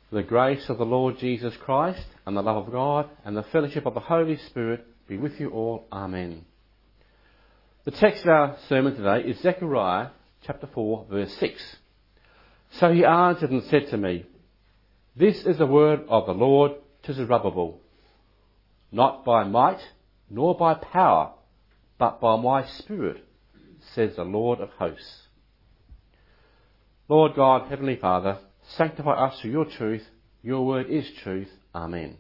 The grace of the Lord Jesus Christ and the love of God and the fellowship of the Holy Spirit be with you all. Amen. The text of our sermon today is Zechariah chapter 4 verse 6. So he answered and said to me, This is the word of the Lord to Zerubbabel, not by might nor by power, but by my Spirit, says the Lord of hosts. Lord God, Heavenly Father, sanctify us through your truth. Your word is truth. Amen.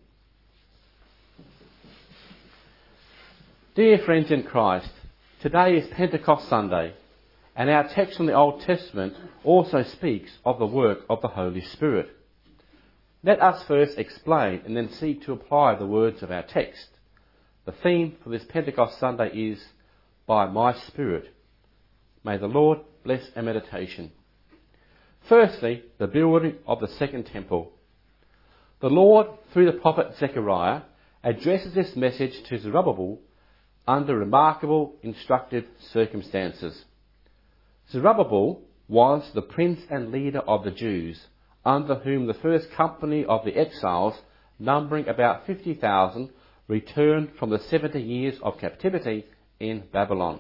Dear friends in Christ, today is Pentecost Sunday, and our text from the Old Testament also speaks of the work of the Holy Spirit. Let us first explain and then seek to apply the words of our text. The theme for this Pentecost Sunday is, By my Spirit. May the Lord bless our meditation. Firstly, the building of the second temple. The Lord, through the prophet Zechariah, addresses this message to Zerubbabel under remarkable instructive circumstances. Zerubbabel was the prince and leader of the Jews, under whom the first company of the exiles, numbering about 50,000, returned from the 70 years of captivity in Babylon.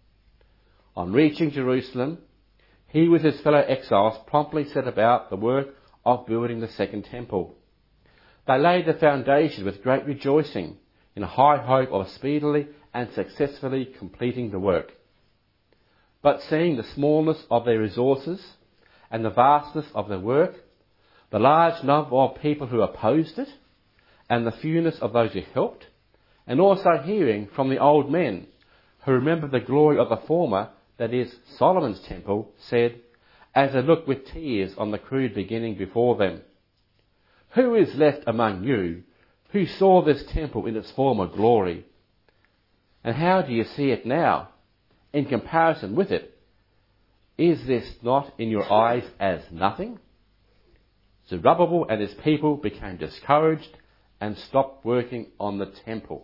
On reaching Jerusalem, he with his fellow exiles promptly set about the work of building the second temple. They laid the foundation with great rejoicing, in high hope of speedily and successfully completing the work. But seeing the smallness of their resources and the vastness of their work, the large number of people who opposed it, and the fewness of those who helped, and also hearing from the old men who remembered the glory of the former, that is, Solomon's temple, said, as they looked with tears on the crude beginning before them, Who is left among you who saw this temple in its former glory? And how do you see it now, in comparison with it? Is this not in your eyes as nothing? Zerubbabel and his people became discouraged and stopped working on the temple.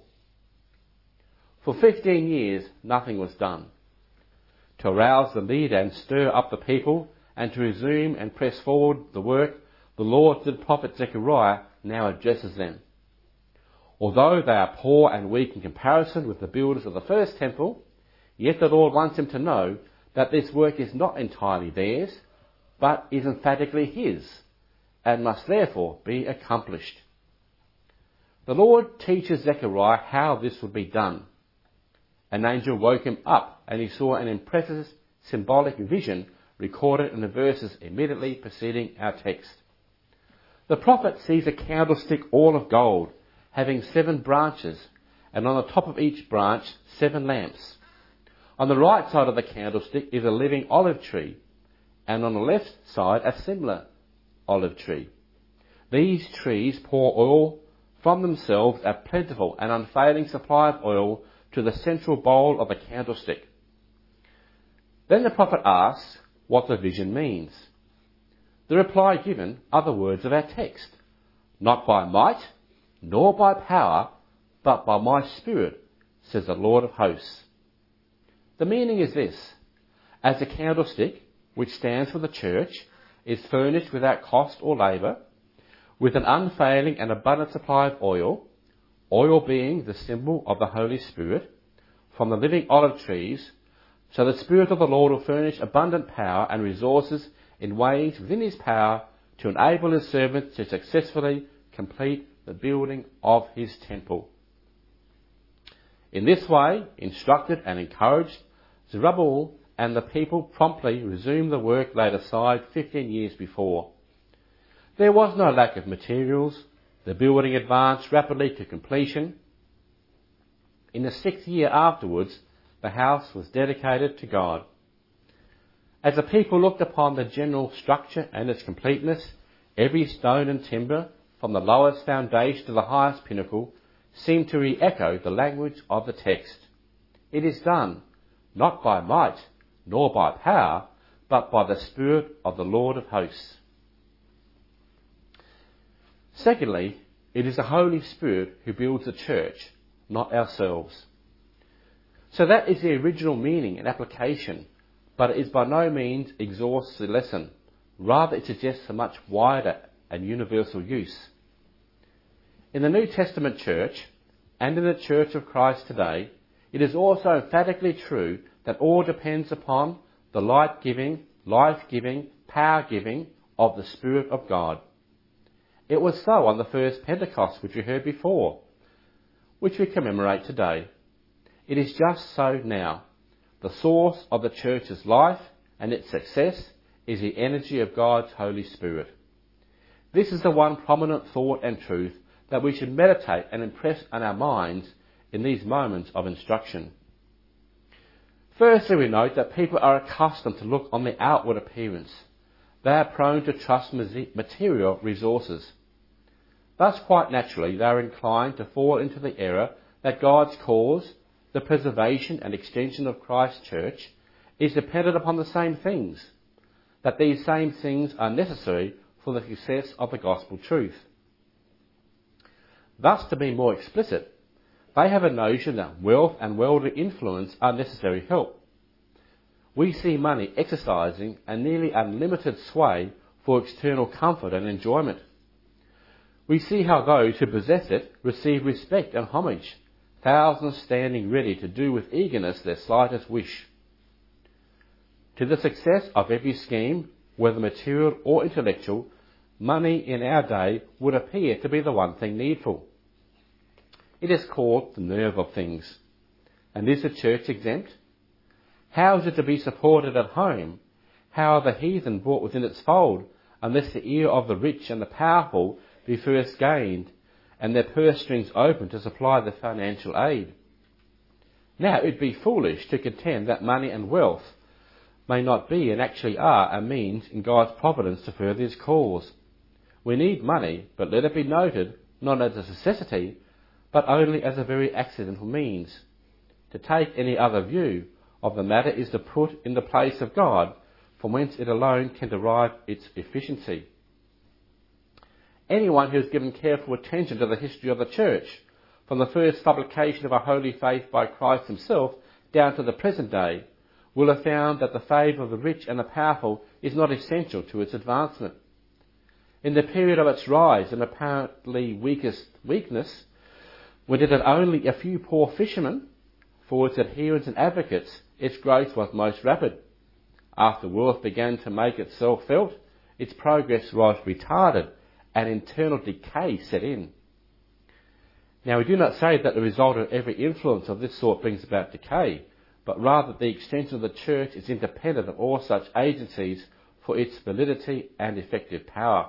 For 15 years, nothing was done. To arouse the leader and stir up the people, and to resume and press forward the work, the Lord, through the prophet Zechariah, now addresses them. Although they are poor and weak in comparison with the builders of the first temple, yet the Lord wants them to know that this work is not entirely theirs, but is emphatically His, and must therefore be accomplished. The Lord teaches Zechariah how this would be done. An angel woke him up, and he saw an impressive symbolic vision recorded in the verses immediately preceding our text. The prophet sees a candlestick all of gold, having 7 branches, and on the top of each branch 7 lamps. On the right side of the candlestick is a living olive tree, and on the left side a similar olive tree. These trees pour oil from themselves, a plentiful and unfailing supply of oil, to the central bowl of the candlestick. Then the prophet asks what the vision means. The reply given are the words of our text. Not by might, nor by power, but by my Spirit, says the Lord of hosts. The meaning is this. As the candlestick, which stands for the church, is furnished without cost or labour, with an unfailing and abundant supply of oil, oil being the symbol of the Holy Spirit, from the living olive trees, so the Spirit of the Lord will furnish abundant power and resources in ways within His power to enable His servants to successfully complete the building of His temple. In this way, instructed and encouraged, Zerubbabel and the people promptly resumed the work laid aside 15 years before. There was no lack of materials. The building advanced rapidly to completion. In the 6th year afterwards, the house was dedicated to God. As the people looked upon the general structure and its completeness, every stone and timber, from the lowest foundation to the highest pinnacle, seemed to re-echo the language of the text. It is done, not by might, nor by power, but by the Spirit of the Lord of hosts. Secondly, it is the Holy Spirit who builds the church, not ourselves. So that is the original meaning and application, but it is by no means exhausts the lesson. Rather, it suggests a much wider and universal use. In the New Testament church, and in the Church of Christ today, it is also emphatically true that all depends upon the light-giving, life-giving, power-giving of the Spirit of God. It was so on the first Pentecost, which we heard before, which we commemorate today. It is just so now. The source of the church's life and its success is the energy of God's Holy Spirit. This is the one prominent thought and truth that we should meditate and impress on our minds in these moments of instruction. Firstly, we note that people are accustomed to look on the outward appearance. They are prone to trust material resources. Thus, quite naturally, they are inclined to fall into the error that God's cause, the preservation and extension of Christ's church, is dependent upon the same things, that these same things are necessary for the success of the gospel truth. Thus, to be more explicit, they have a notion that wealth and worldly influence are necessary help. We see money exercising a nearly unlimited sway for external comfort and enjoyment. We see how those who possess it receive respect and homage, thousands standing ready to do with eagerness their slightest wish. To the success of every scheme, whether material or intellectual, money in our day would appear to be the one thing needful. It is called the nerve of things. And is the church exempt? How is it to be supported at home? How are the heathen brought within its fold, unless the ear of the rich and the powerful be first gained, and their purse strings open to supply the financial aid? Now it would be foolish to contend that money and wealth may not be and actually are a means in God's providence to further his cause. We need money, but let it be noted, not as a necessity, but only as a very accidental means. To take any other view of the matter is to put in the place of God, from whence it alone can derive its efficiency. Anyone who has given careful attention to the history of the Church, from the first publication of our holy faith by Christ himself down to the present day, will have found that the favour of the rich and the powerful is not essential to its advancement. In the period of its rise and apparently weakness, when it had only a few poor fishermen for its adherents and advocates, its growth was most rapid. After wealth began to make itself felt, its progress was retarded and internal decay set in. Now, we do not say that the result of every influence of this sort brings about decay, but rather the extension of the church is independent of all such agencies for its validity and effective power.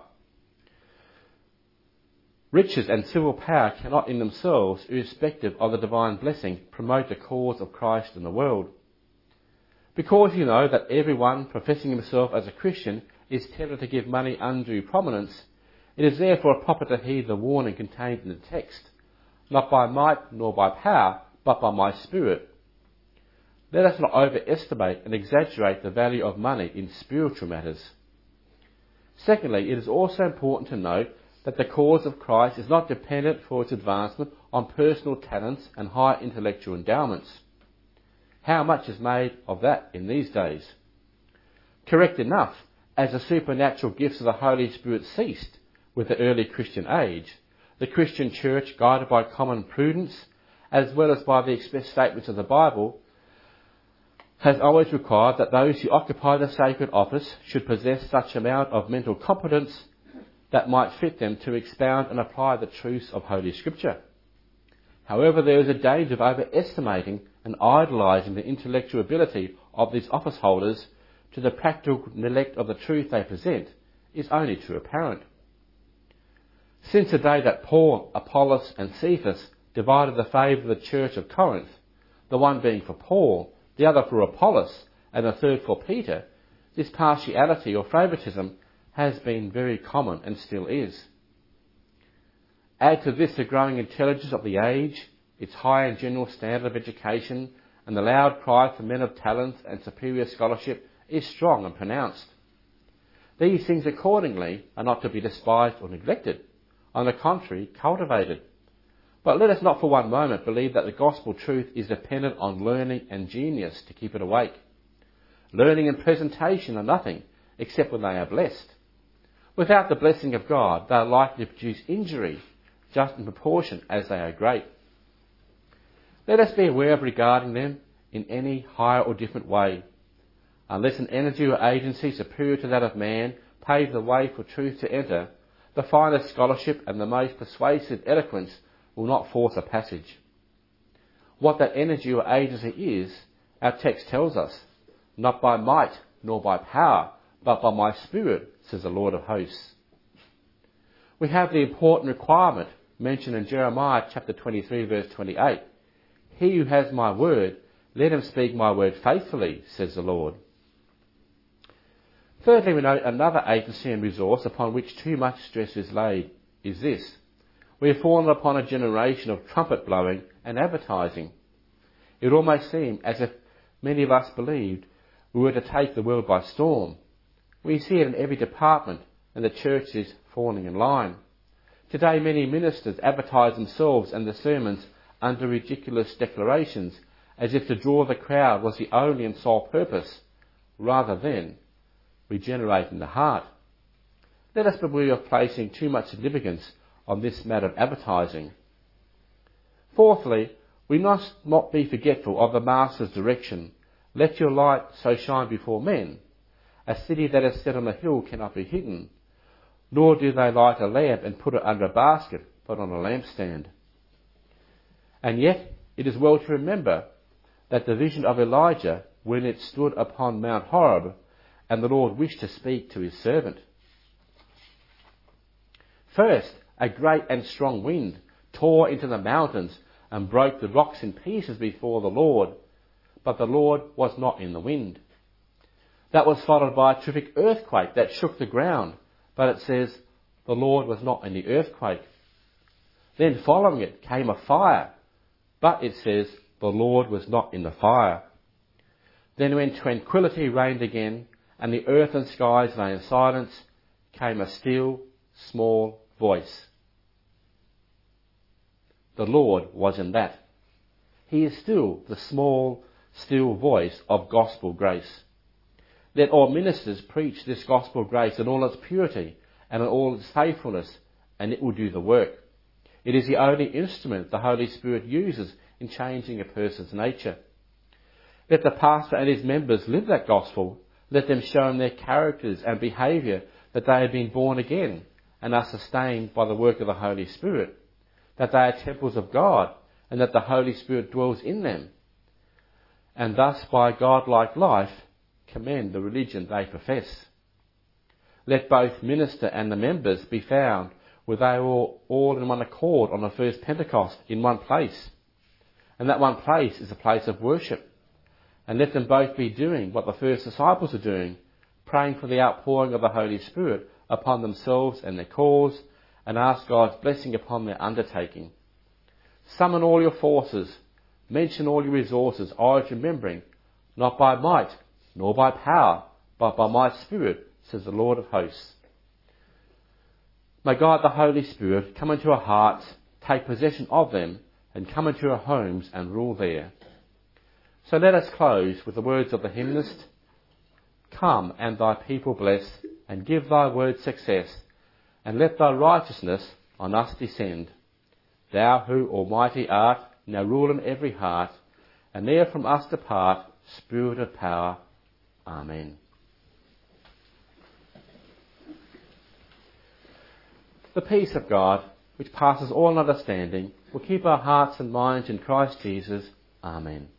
Riches and civil power cannot in themselves, irrespective of the divine blessing, promote the cause of Christ in the world. Because you know that everyone professing himself as a Christian is tempted to give money undue prominence, it is therefore proper to heed the warning contained in the text, not by might nor by power, but by my Spirit. Let us not overestimate and exaggerate the value of money in spiritual matters. Secondly, it is also important to note that the cause of Christ is not dependent for its advancement on personal talents and high intellectual endowments. How much is made of that in these days? Correct enough, as the supernatural gifts of the Holy Spirit ceased with the early Christian age, the Christian church, guided by common prudence, as well as by the express statements of the Bible, has always required that those who occupy the sacred office should possess such amount of mental competence that might fit them to expound and apply the truths of Holy Scripture. However, there is a danger of overestimating and idolising the intellectual ability of these office holders to the practical neglect of the truth they present is only too apparent. Since the day that Paul, Apollos and Cephas divided the favour of the church of Corinth, the one being for Paul, the other for Apollos, and the third for Peter, this partiality or favouritism has been very common and still is. Add to this the growing intelligence of the age, its high and general standard of education, and the loud cry for men of talent and superior scholarship is strong and pronounced. These things accordingly are not to be despised or neglected, on the contrary, cultivated. But let us not for one moment believe that the gospel truth is dependent on learning and genius to keep it awake. Learning and presentation are nothing, except when they are blessed. Without the blessing of God, they are likely to produce injury, just in proportion as they are great. Let us be aware of regarding them in any higher or different way. Unless an energy or agency superior to that of man pave the way for truth to enter, the finest scholarship and the most persuasive eloquence will not force a passage. What that energy or agency is, our text tells us, not by might nor by power, but by my Spirit, says the Lord of hosts. We have the important requirement mentioned in Jeremiah chapter 23 verse 28. He who has my word, let him speak my word faithfully, says the Lord. Thirdly, we note another agency and resource upon which too much stress is laid is this. We have fallen upon a generation of trumpet blowing and advertising. It almost seemed as if many of us believed we were to take the world by storm. We see it in every department, and the church is falling in line. Today many ministers advertise themselves and their sermons under ridiculous declarations, as if to draw the crowd was the only and sole purpose, rather than regenerating the heart. Let us beware of placing too much significance on this matter of advertising. Fourthly, we must not be forgetful of the Master's direction. Let your light so shine before men. A city that is set on a hill cannot be hidden, nor do they light a lamp and put it under a basket, but on a lampstand. And yet it is well to remember that the vision of Elijah, when it stood upon Mount Horeb, and the Lord wished to speak to his servant. First, a great and strong wind tore into the mountains and broke the rocks in pieces before the Lord, but the Lord was not in the wind. That was followed by a terrific earthquake that shook the ground, but it says the Lord was not in the earthquake. Then following it came a fire, but it says the Lord was not in the fire. Then when tranquility reigned again, and the earth and skies lay in silence, came a still, small voice. The Lord was in that. He is still the small, still voice of gospel grace. Let all ministers preach this gospel grace in all its purity and in all its faithfulness, and it will do the work. It is the only instrument the Holy Spirit uses in changing a person's nature. Let the pastor and his members live that gospel. Let them show in their characters and behaviour that they have been born again and are sustained by the work of the Holy Spirit, that they are temples of God and that the Holy Spirit dwells in them, and thus by God-like life commend the religion they profess. Let both minister and the members be found where they were all in one accord on the first Pentecost in one place, and that one place is a place of worship. And let them both be doing what the first disciples are doing, praying for the outpouring of the Holy Spirit upon themselves and their cause, and ask God's blessing upon their undertaking. Summon all your forces, mention all your resources, always remembering, not by might, nor by power, but by my Spirit, says the Lord of hosts. May God the Holy Spirit come into our hearts, take possession of them, and come into our homes and rule there. So let us close with the words of the hymnist. Come, and thy people bless, and give thy word success, and let thy righteousness on us descend. Thou who almighty art, now rule in every heart, and ne'er from us depart, Spirit of power. Amen. The peace of God, which passes all understanding, will keep our hearts and minds in Christ Jesus. Amen.